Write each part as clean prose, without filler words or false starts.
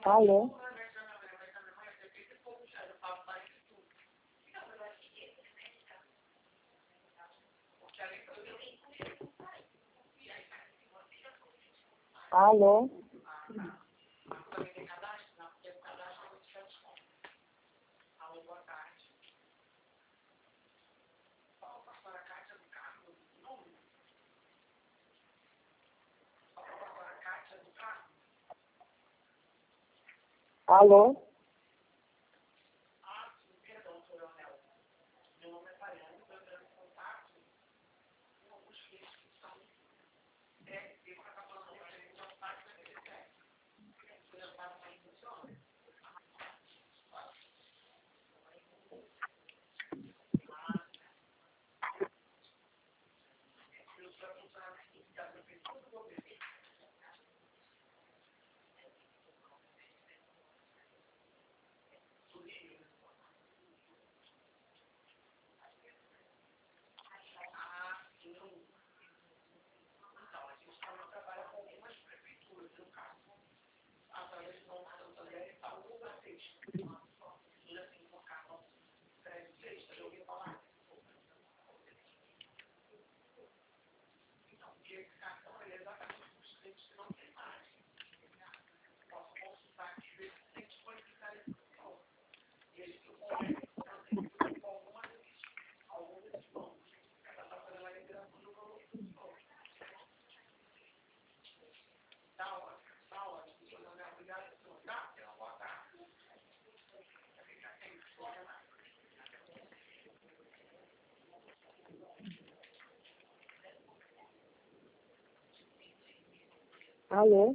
Alô? Alô? Alô? Alô?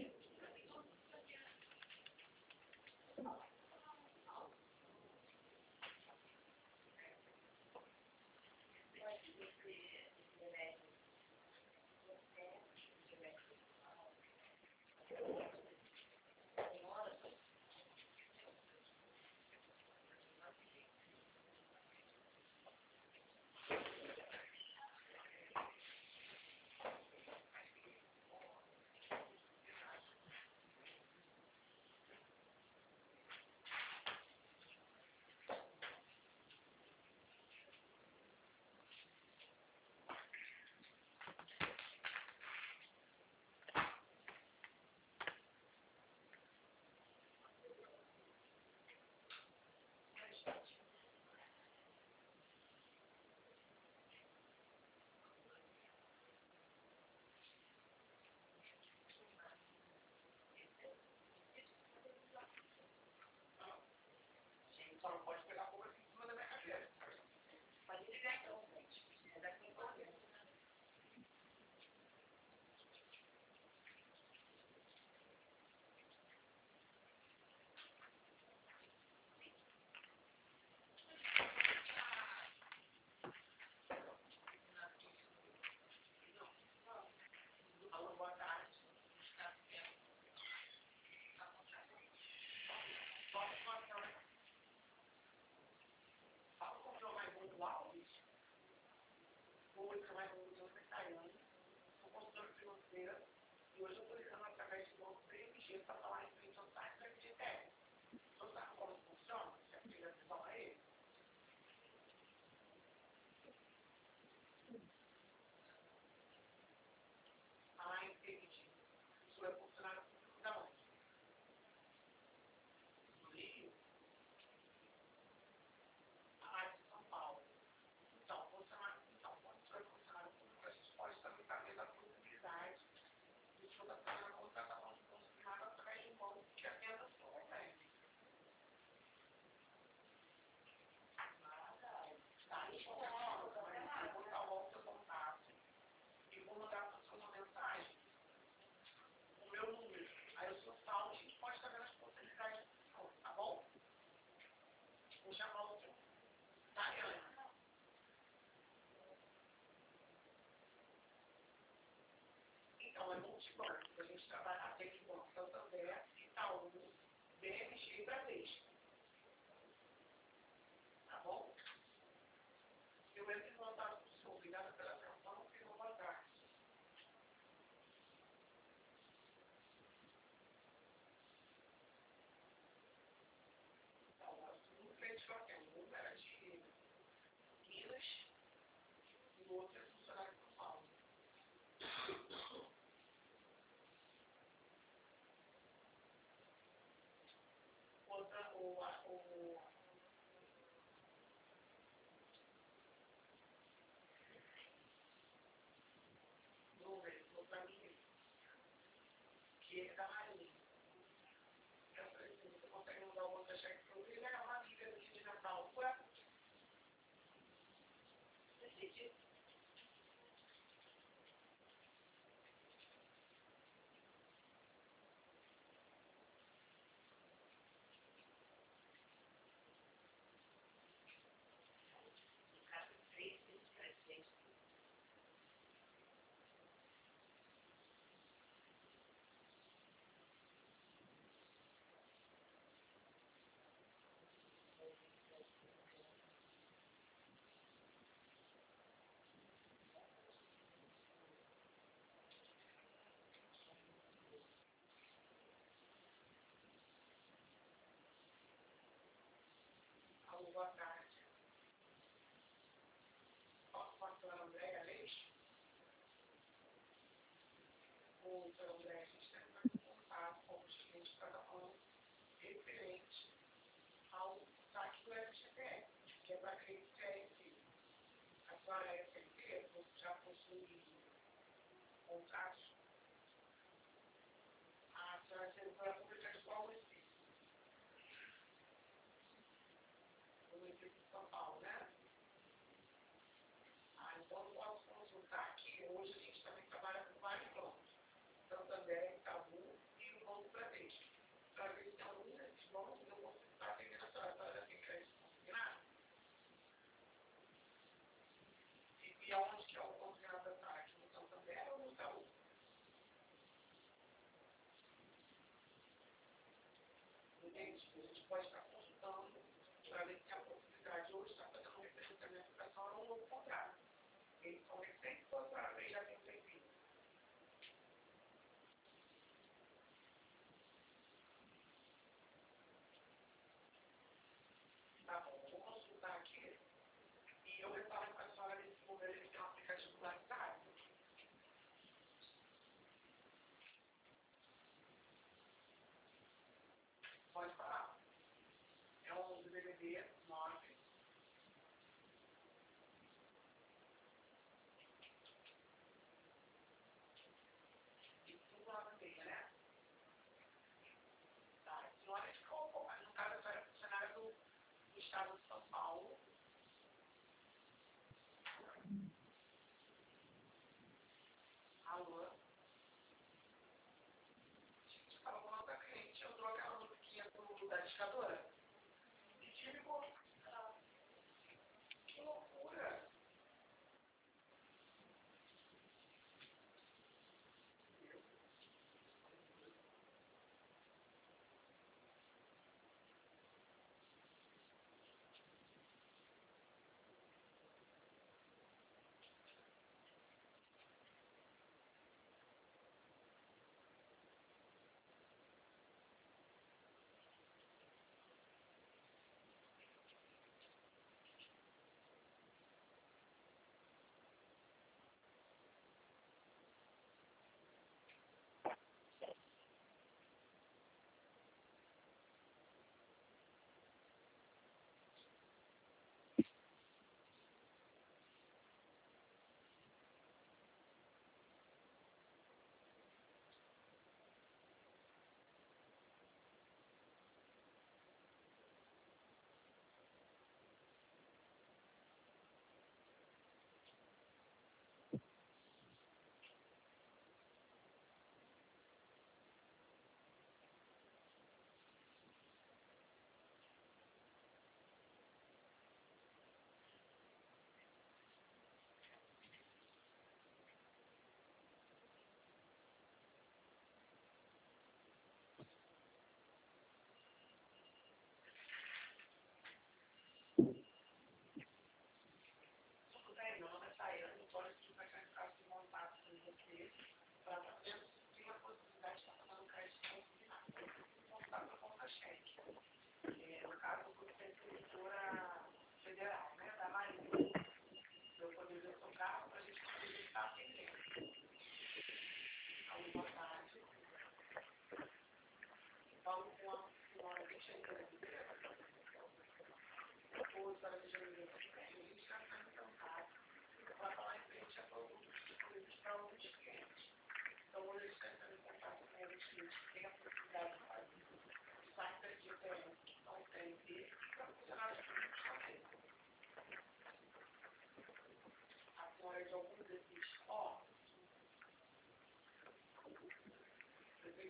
outro é funcionário de São Paulo. Outra amiga que é da Marinha. Eu falei assim, você consegue mandar o outro cheque para ele? Ele é uma amiga minha de Natal. Ué? Decidi. Alô, boa tarde. Posso falar com a Andréia Leite? Oi, Andréia, a gente está entrando em contato com os clientes de cada um referente ao saque do FGTS, que é para crédito CLT. A senhora é CLT, já possui contratos? A senhora é servidora pública de qual município? Do município de São Paulo, né? Então eu posso consultar aqui. Hoje a gente também trabalha com vários bancos, Santander, Itaú e o Banco Bradesco. Para ver se algum desses bancos eu consigo estar atendendo a senhora. A senhora tem crédito consignado? E aonde que é o consignado da senhora? Aqui no Santander ou no Itaú? Entende? A gente pode estar consultando para ver se a possibilidade hoje está fazendo um referenciamento para a senhora um novo contrato. Eles são recentes ou a senhora já tem um tempinho? Tá bom, vou consultar aqui e eu retorno para a senhora nesse número. Ele tem um aplicativo do WhatsApp. Pode falar. É 11 DDD 9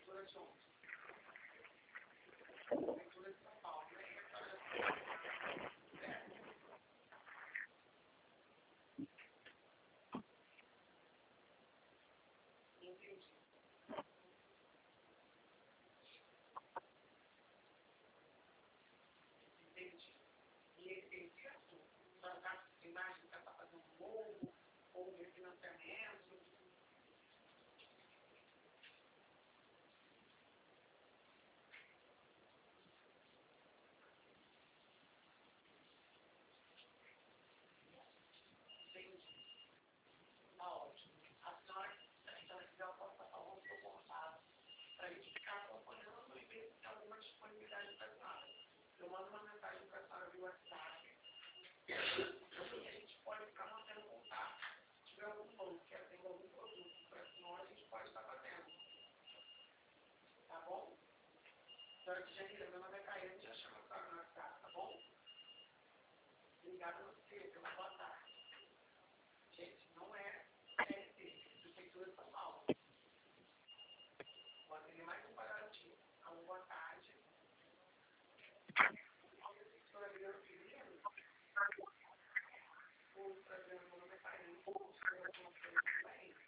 Prefeitura de onde? Prefeitura de São Paulo, né? Entendi. Entendi. E esse assunto, a imagem que está fazendo um novo, ou um refinanciamento. Entendi. Tá ótimo. A senhora já pode passar o seu contato para a gente ficar acompanhando e ver se tem alguma disponibilidade para a senhora. Eu mando uma mensagem para a senhora via WhatsApp. E a gente pode ficar mantendo contato. Se tiver algum banco que atenda algum produto para a senhora, a gente pode estar fazendo. Tá bom? Senhora de Janeiro, meu nome é Caio, já chama a senhora no WhatsApp, tá bom? Obrigada a você, pela boa tarde. Gente, não é CLT, Prefeitura de São Paulo. Vou atender mais um comparativo. A uma boa tarde. Senhora Adriana Firmino, o programa meu nome é Caio, o senhor também.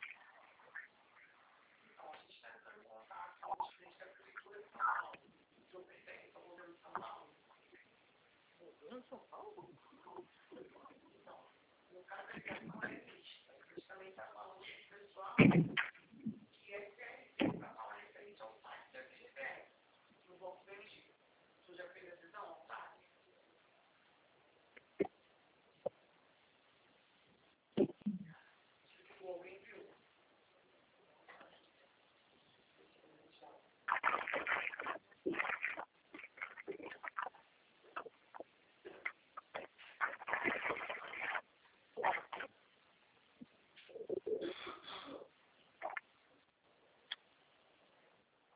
Então, a gente está entrando em contato com o presidente da Prefeitura de São Paulo. O senhor pertence ao governo de São Paulo? Governo de São Paulo?